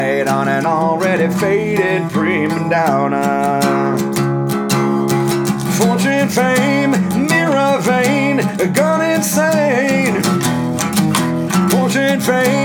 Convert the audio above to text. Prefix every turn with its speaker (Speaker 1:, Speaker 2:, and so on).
Speaker 1: on an already faded prima donna. Fortune, fame, mirror vein, gone insane. Fortune, fame.